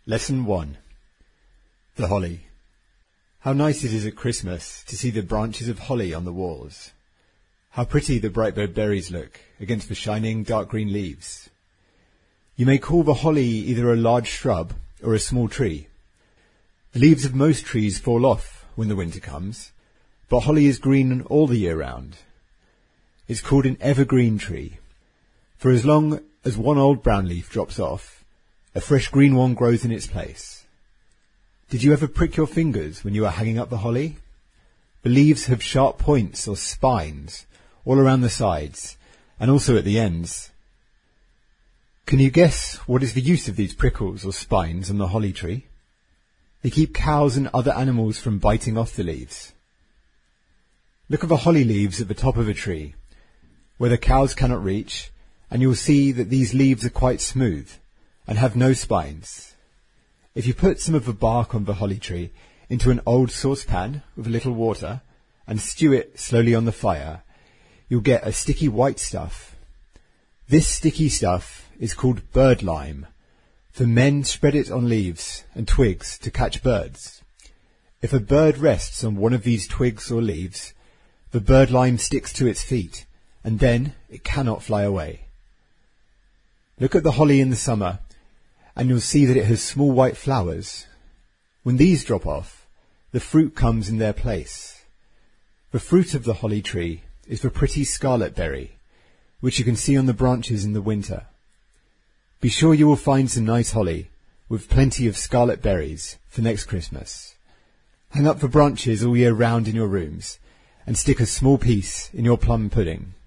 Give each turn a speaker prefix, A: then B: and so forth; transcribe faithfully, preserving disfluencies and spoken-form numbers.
A: Lesson one. The Holly. How nice it is at Christmas to see the branches of holly on the walls. How pretty the bright red berries look against the shining dark green leaves. You may call the holly either a large shrub or a small tree. The leaves of most trees fall off when the winter comes, but holly is green all the year round. It's called an evergreen tree, for as long as one old brown leaf drops off, a fresh green one grows in its place. Did you ever prick your fingers when you were hanging up the holly? The leaves have sharp points or spines all around the sides and also at the ends. Can you guess what is the use of these prickles or spines on the holly tree? They keep cows and other animals from biting off the leaves. Look at the holly leaves at the top of a tree, where the cows cannot reach, and you'll see that these leaves are quite smooth and have no spines. If you put some of the bark on the holly tree into an old saucepan with a little water and stew it slowly on the fire, you'll get a sticky white stuff. This sticky stuff is called bird lime. The men spread it on leaves and twigs to catch birds. If a bird rests on one of these twigs or leaves, the bird lime sticks to its feet, and then it cannot fly away. Look at the holly in the summer, and you'll see that it has small white flowers. When these drop off, the fruit comes in their place. The fruit of the holly tree is the pretty scarlet berry, which you can see on the branches in the winter. Be sure you will find some nice holly with plenty of scarlet berries for next Christmas. Hang up the branches all year round in your rooms and stick a small piece in your plum pudding.